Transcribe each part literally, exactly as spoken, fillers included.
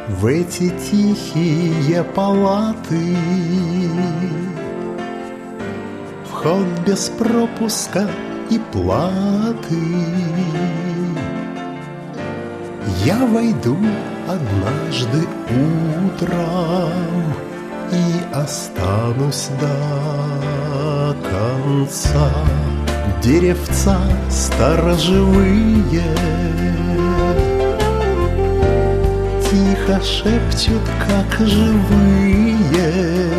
В эти тихие палаты вход без пропуска и платы. Я войду однажды утром и останусь до конца. Деревца сторожевые тихо шепчут, как живые,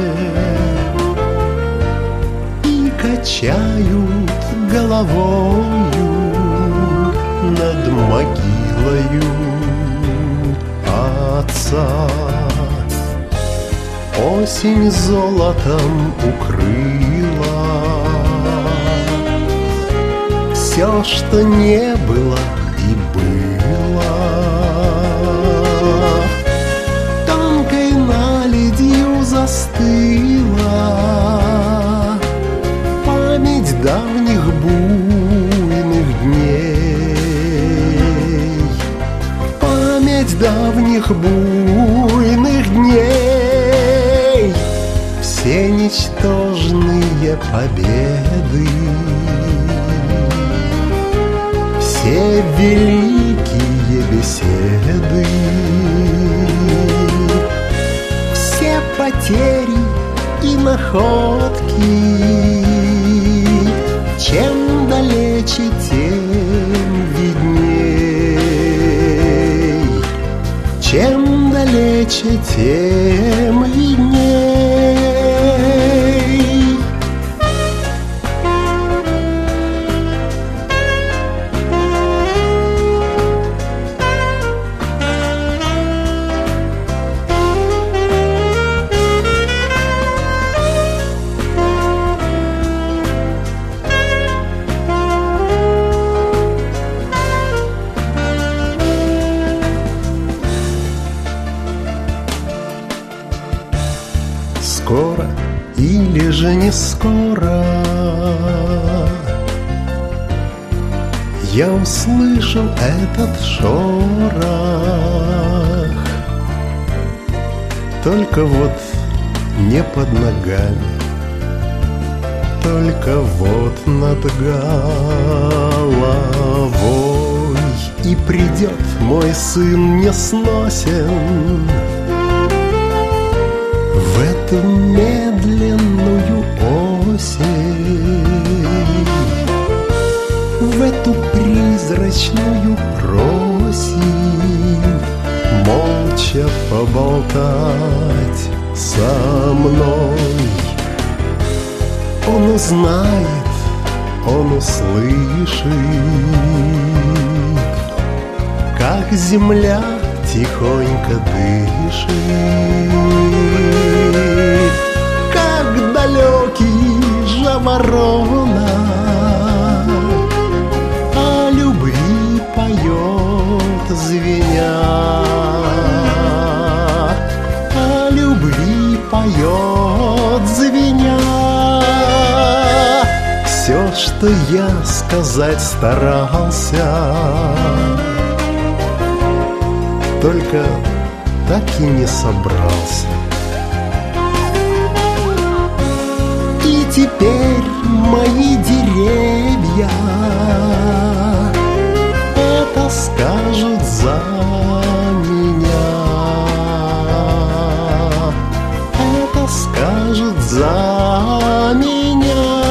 и качают головою над могилою отца. Осень золотом укрыла все, что не было и было. Тонкой наледью застыла память давних буйных дней, память давних буйных дней. Все ничтожные победы, все великие беседы, все потери и находки, чем далече, тем видней, чем далече, тем видней. Скоро или же не скоро я услышу этот шорох. Только вот не под ногами, только вот над головой. И придет мой сын несносен в эту медленную осень, в эту призрачную просень, молча поболтать со мной. Он узнает, он услышит, как земля тихонько дышит, как далекий жаворонок о любви поет, звеня, о любви поет, звеня. Все, что я сказать старался, только так и не собрался. И теперь мои деревья это скажут за меня, это скажут за меня.